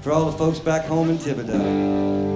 for all the folks back home in Thibodaux.